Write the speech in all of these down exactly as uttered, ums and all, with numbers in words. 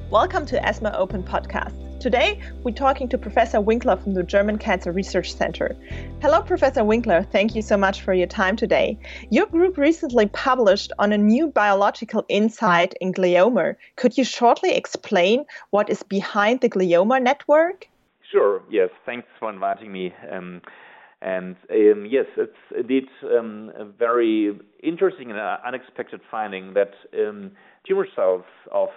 Welcome to ESMO Open Podcast. Today, we're talking to Professor Winkler from the German Cancer Research Center. Hello, Professor Winkler. Thank you so much for your time today. Your group recently published on a new biological insight in glioma. Could you shortly explain what is behind the glioma network? Sure, yes. Thanks for inviting me. Um, and um, yes, it's indeed um, a very interesting and unexpected finding that um, tumor cells of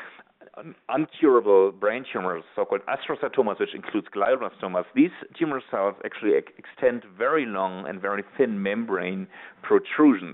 uncurable brain tumors, so-called astrocytomas, which includes glioblastomas, these tumor cells actually ex- extend very long and very thin membrane protrusions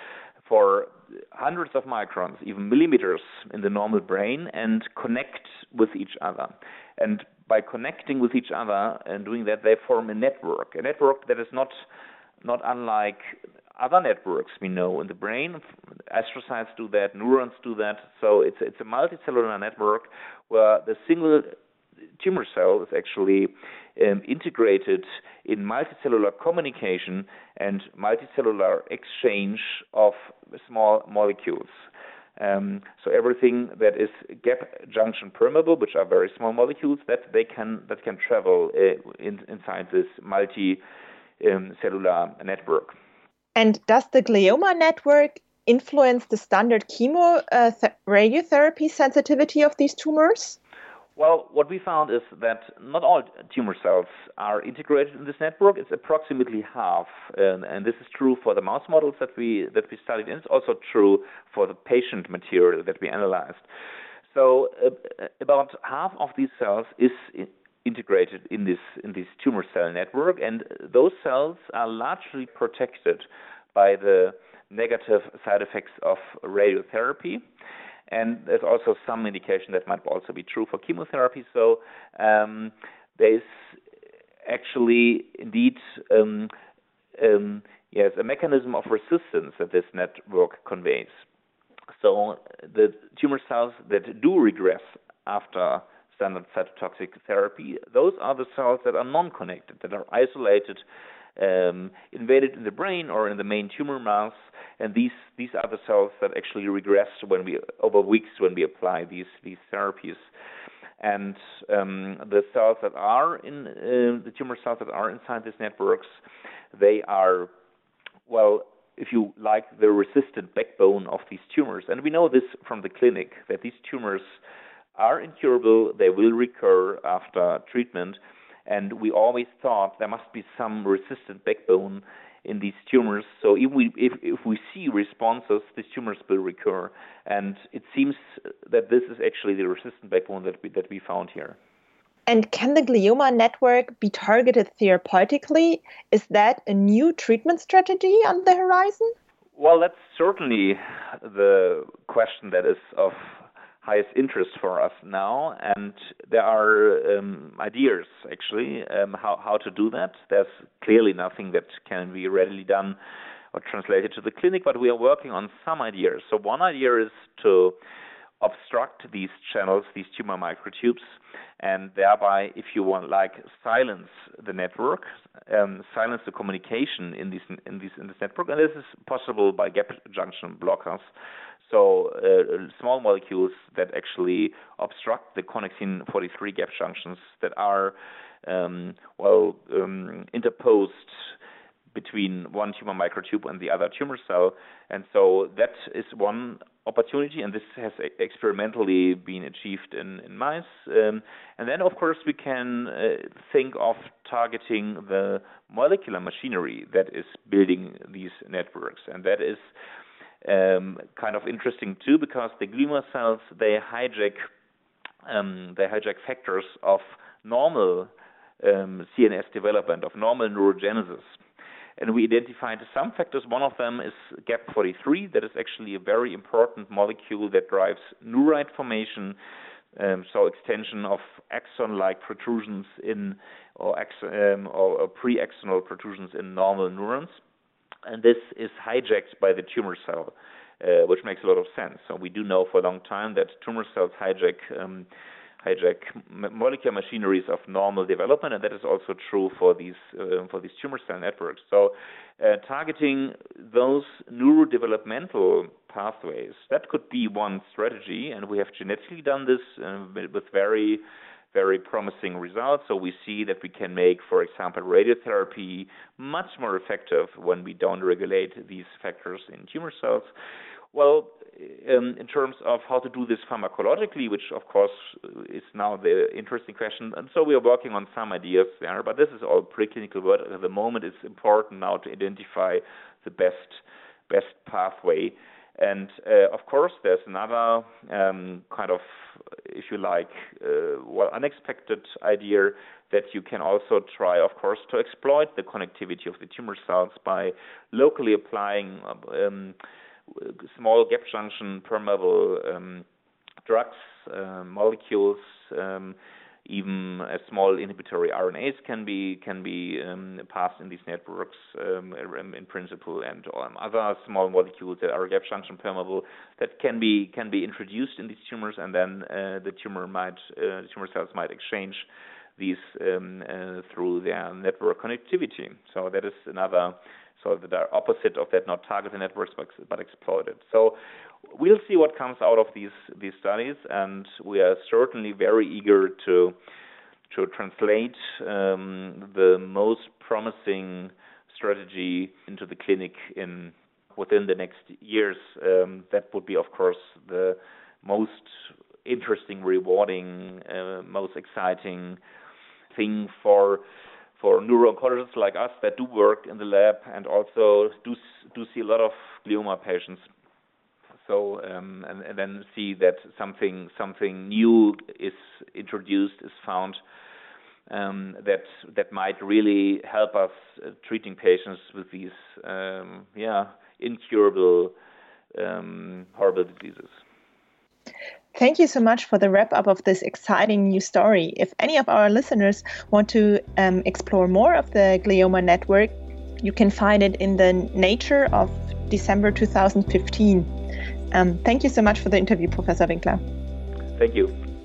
for hundreds of microns, even millimeters in the normal brain, and connect with each other. And by connecting with each other and doing that, they form a network, a network that is not not unlike other networks we know in the brain. Astrocytes do that, neurons do that. So it's it's a multicellular network where the single tumor cell is actually um, integrated in multicellular communication and multicellular exchange of small molecules. Um, so everything that is gap junction permeable, which are very small molecules, that they can that can travel uh, in, inside this multi um, cellular network. And does the glioma network influence the standard chemo uh, th- radiotherapy sensitivity of these tumors? Well, what we found is that not all tumor cells are integrated in this network. It's approximately half, and, and this is true for the mouse models that we that we studied, and it's also true for the patient material that we analyzed. So, uh, about half of these cells is in, integrated in this in this tumor cell network, and those cells are largely protected by the negative side effects of radiotherapy. And there's also some indication that might also be true for chemotherapy. So um, there's actually indeed um, um, yes a mechanism of resistance that this network conveys. So the tumor cells that do regress after standard cytotoxic therapy, those are the cells that are non-connected, that are isolated, um, invaded in the brain or in the main tumor mass, and these these are the cells that actually regress when we over weeks when we apply these these therapies. And um, the cells that are in uh, the tumor cells that are inside these networks, they are, well, if you like, the resistant backbone of these tumors. And we know this from the clinic, that these tumors are incurable, they will recur after treatment, and we always thought there must be some resistant backbone in these tumors. So if we if, if we see responses, these tumors will recur, and it seems that this is actually the resistant backbone that we that we found here. And can the glioma network be targeted therapeutically? Is that a new treatment strategy on the horizon? Well, that's certainly the question that is of highest interest for us now, and there are um, ideas actually um, how, how to do that. There's clearly nothing that can be readily done or translated to the clinic, but we are working on some ideas. So one idea is to obstruct these channels, these tumor microtubes, and thereby, if you want, like silence the network, um, silence the communication in this in this in this network, and this is possible by gap junction blockers. So uh, small molecules that actually obstruct the connexin forty-three gap junctions that are um, well um, interposed between one tumor microtube and the other tumor cell, and so that is one opportunity, and this has experimentally been achieved in, in mice. Um, and then, of course, we can uh, think of targeting the molecular machinery that is building these networks, and that is um, kind of interesting too, because the glioma cells, they hijack um, they hijack factors of normal um, C N S development, of normal neurogenesis. And we identified some factors. One of them is gap forty-three. That is actually a very important molecule that drives neurite formation, um, so extension of axon-like protrusions in, or, axon, um, or, or pre-axonal protrusions in normal neurons. And this is hijacked by the tumor cell, uh, which makes a lot of sense. So we do know for a long time that tumor cells hijack um, hijack molecular machineries of normal development, and that is also true for these uh, for these tumor cell networks. So, uh, targeting those neurodevelopmental pathways, that could be one strategy, and we have genetically done this uh, with very very promising results. So we see that we can make, for example, radiotherapy much more effective when we don't regulate these factors in tumor cells. Well, um, in terms of how to do this pharmacologically, which of course is now the interesting question, and so we are working on some ideas there, but this is all preclinical work. At the moment, it's important now to identify the best best pathway. And uh, of course, there's another um, kind of, if you like, uh, well, unexpected idea that you can also try, of course, to exploit the connectivity of the tumor cells by locally applying um, small gap junction permeable um, drugs, uh, molecules. Um, Even a small inhibitory R N As can be can be um, passed in these networks um, in principle, and um, other small molecules that are gap junction permeable that can be can be introduced in these tumors, and then uh, the tumor might uh, the tumor cells might exchange these um, uh, through their network connectivity. So that is another. So the opposite of that, not targeted networks, but, but exploited. So we'll see what comes out of these these studies, and we are certainly very eager to to translate um, the most promising strategy into the clinic in within the next years. Um, that would be, of course, the most interesting, rewarding, uh, most exciting thing for. for neuro-oncologists like us that do work in the lab and also do do see a lot of glioma patients. So um, and, and then see that something something new is introduced, is found um, that that might really help us uh, treating patients with these um, yeah incurable um, horrible diseases. Thank you so much for the wrap-up of this exciting new story. If any of our listeners want to um, explore more of the glioma network, you can find it in the Nature of December two thousand fifteen. Um, thank you so much for the interview, Professor Winkler. Thank you.